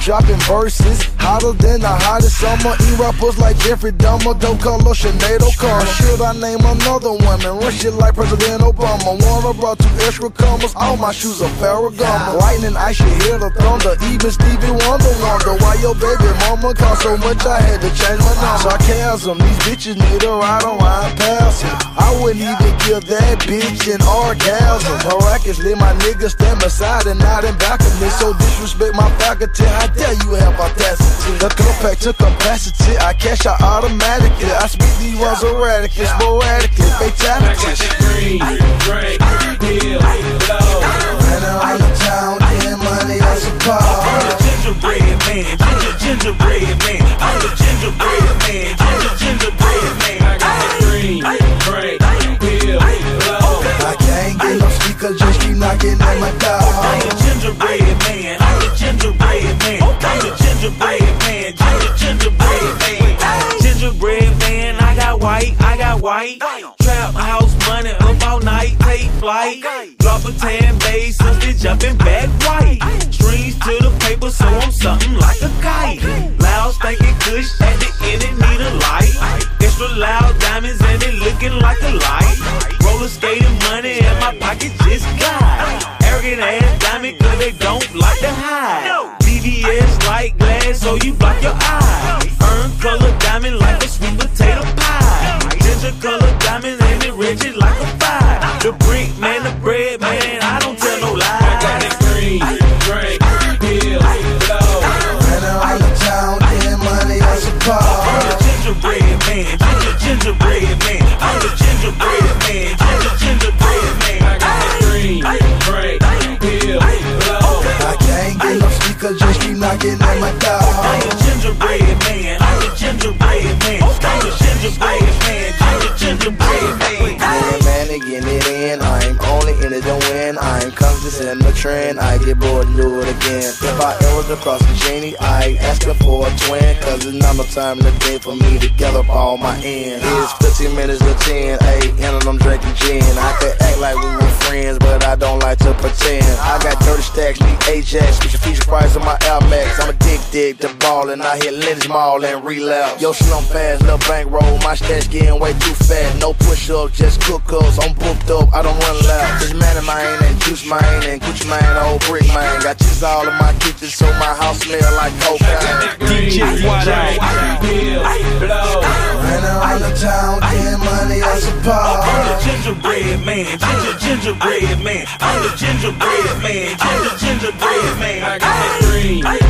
dropping verses hotter than the hottest summer. Eat rappers like Jeffrey Dahmer, dope color Sinead O'Connor. Should I name another woman? Run shit like President Obama. Warner brought 2 extra commas. All my shoes are Ferragamo. Lightning, I should hear the thunder. Even Stevie Wonder wonder why your baby mama cost so much I had to change my number. Sarcasm, these bitches need a ride on ride past them. I wouldn't even give that bitch an orgasm. Miraculously, my niggas stand beside and not in back of me. So disrespect my faculty, I dare you have audacity. The compact to capacity, I cash out automatically. I speak these words erratically, sporadically, fatalities. Green, drink, deal, low. Ran around the town, getting money, I suppose. I'm the gingerbread man, gingerbread man. I'm the gingerbread man, gingerbread man. I got the green, drink, deal, low. I can't get no speaker, just keep knocking at my door. I'm the gingerbread man, I'm the gingerbread man. I'm the gingerbread man, gingerbread man. Gingerbread man, I got white. Trap house money up all night, take flight. Drop a 10 bass, something jumping back white. Strings to the paper, so I'm something like a kite. Loud stinking kush at the end, it need a light. Extra loud diamonds and it looking like a light. Roller skating money in my pocket just got. Arrogant ass diamond, cause they don't like to hide. BBS light glass, so you block your eye. Earn color diamond like a sweet potato pie. Ginger color diamonds and it rigid like a fire. The brick man, the bread man, I don't tell no lies. I got it green, drink, deal, low. Ran around the town, getting money, I suppose. I'm the gingerbread man, gingerbread man. I'm the gingerbread man, gingerbread man. I got it green, drink, deal, low. I can't get no speaker, just keep knocking at my door. I'm the gingerbread man, I'm the gingerbread man. I'm the gingerbread man, gingerbread man. Getting it in, I'm only in it to win. I'm conscious in the trend, I get bored and do it again. If I ever across the genie, I ask her for a twin. Cause it's not no time in the day for me to gather up all my ends. It's 15 minutes to 10, and I'm drinking gin. I could act like we were friends, but I don't like to pretend. I got 30 stacks, need Ajax, special feature price on my Air Max. I'm addicted to ballin', I hit Lynch Mall and relapse. Yo, slump fast, little bankroll, my stash getting way too fat. No push-ups, just cook-ups, I'm booked up, I don't run loud. This man of mine and juice mine and Gucci mine, the whole brick mine. Got cheese all in my kitchen, so my house smell like cocaine. DJ White Out. Ran around the town, getting money, I suppose. I'm the gingerbread man, gingerbread man. I'm the gingerbread man, gingerbread man. I got that green.